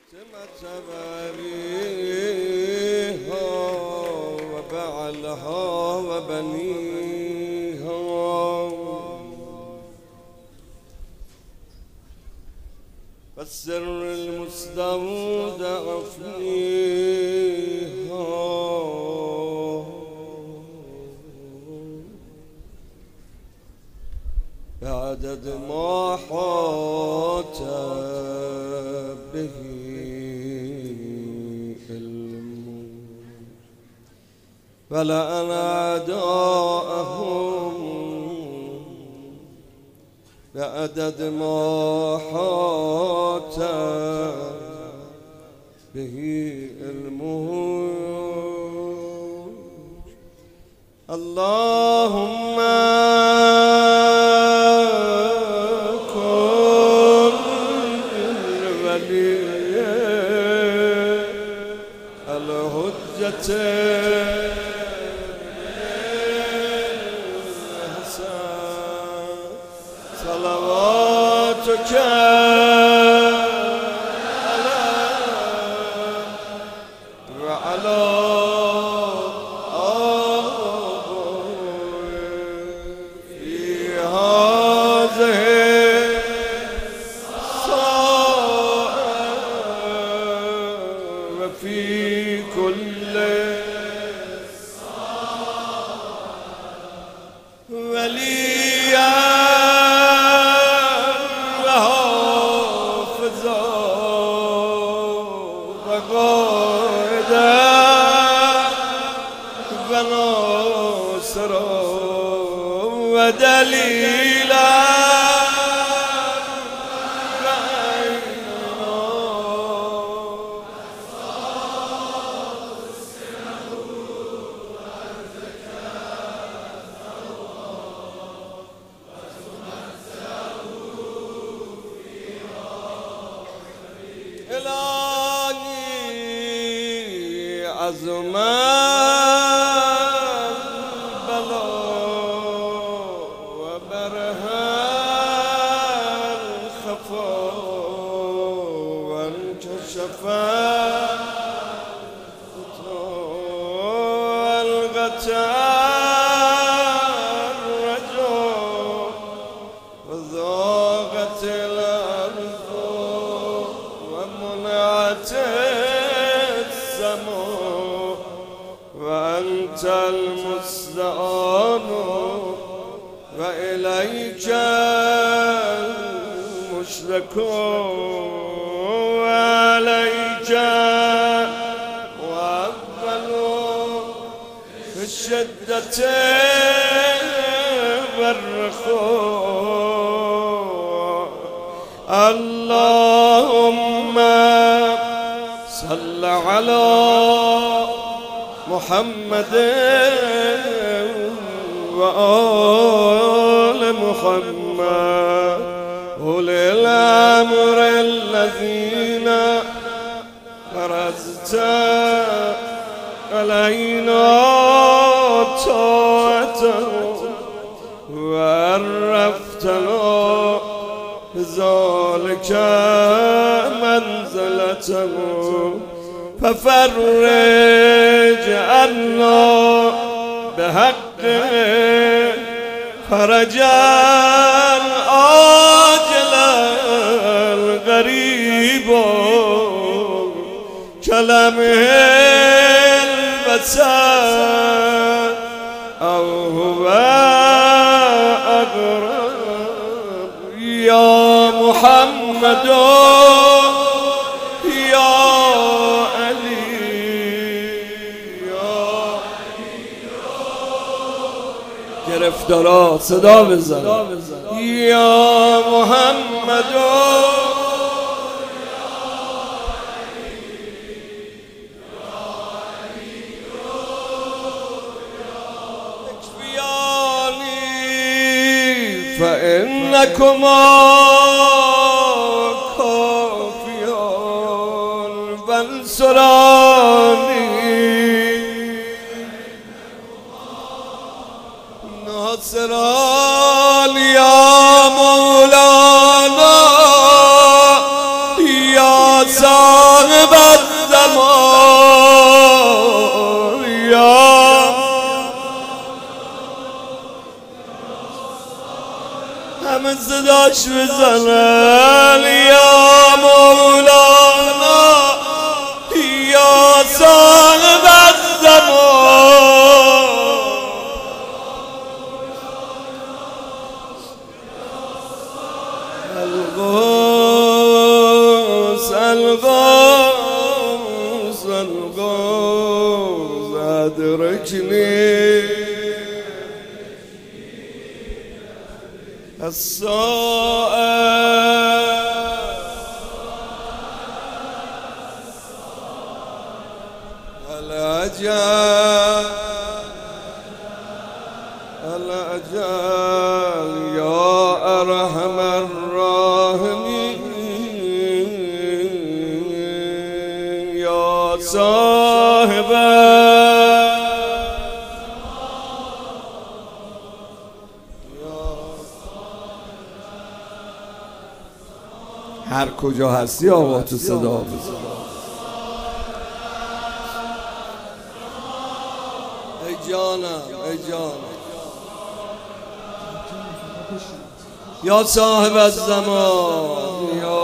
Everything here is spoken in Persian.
تبريها وبعلها وبنيها فالسر المستودع فيها بعدد ما حاط به فلأن أعداءهم بعدد ما حاط به علمه اللهم كن ولي الحجة صلواتك وعلى في هذه الساعة وفي كل وليا وناصرا ودليلا إلهي عظما وضاقت الأرض ومنعت السماء وأنت المستعان وإليك المشرك وعليك وأقبل في الشدة والرخاء اللهم صل على محمد وآل محمد أولي الأمر الذين فرضت علينا طاعتهم وعرفتنا بذلك منزلتهم ففرج عنا بحق فرجا عاجلا غريبا كلمه البصر أو هو أقرب يا محمد يا علي يا گرفتارا صدا بزن یا محمد فإنكما كافيان وانصراني ناصران يا مولانا يا یا صاحب الزمان یا همه صداش بزنن یا مولانا یا صاحب الزمان الغوث الغوث الغوث أدركني السائل الأجل الأجل يا أرحم الراحمين يا صاحب هر کجا هستی آقا تو صدا بزن. ای جانم ای جانم یا صاحب الزمان یا